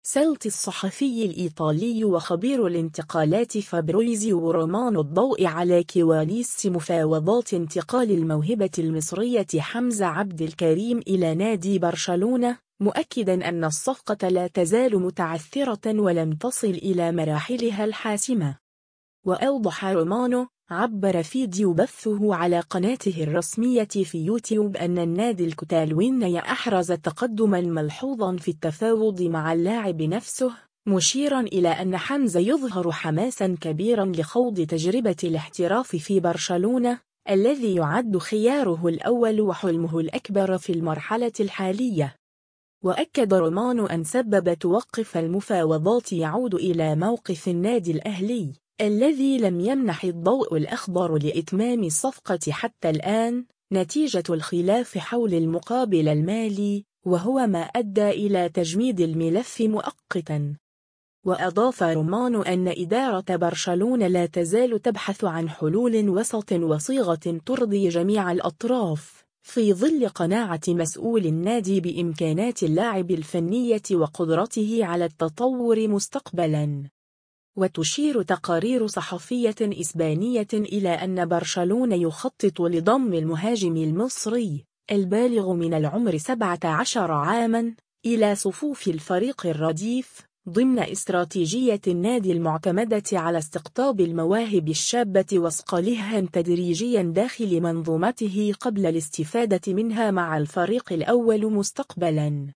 سلط الصحفي الإيطالي وخبير الانتقالات فابريزيو رومانو الضوء على كواليس مفاوضات انتقال الموهبة المصرية حمزة عبد الكريم إلى نادي برشلونة، مؤكداً أن الصفقة لا تزال متعثرة ولم تصل إلى مراحلها الحاسمة. وأوضح رومانو عبر فيديو بثه على قناته الرسمية في يوتيوب أن النادي الكتالوني أحرز تقدماً ملحوظاً في التفاوض مع اللاعب نفسه، مشيراً إلى أن حمزة يظهر حماساً كبيراً لخوض تجربة الاحتراف في برشلونة، الذي يعد خياره الأول وحلمه الأكبر في المرحلة الحالية. وأكد رومانو أن سبب توقف المفاوضات يعود إلى موقف النادي الأهلي، الذي لم يمنح الضوء الأخضر لإتمام الصفقة حتى الآن، نتيجة الخلاف حول المقابل المالي، وهو ما أدى إلى تجميد الملف مؤقتاً. وأضاف رومانو أن إدارة برشلونة لا تزال تبحث عن حلول وسط وصيغة ترضي جميع الأطراف، في ظل قناعة مسؤول النادي بإمكانات اللاعب الفنية وقدرته على التطور مستقبلاً. وتشير تقارير صحفية إسبانية إلى أن برشلونة يخطط لضم المهاجم المصري البالغ من العمر 17 عاماً إلى صفوف الفريق الرديف، ضمن استراتيجية النادي المعتمدة على استقطاب المواهب الشابة وصقلها تدريجياً داخل منظومته قبل الاستفادة منها مع الفريق الأول مستقبلاً.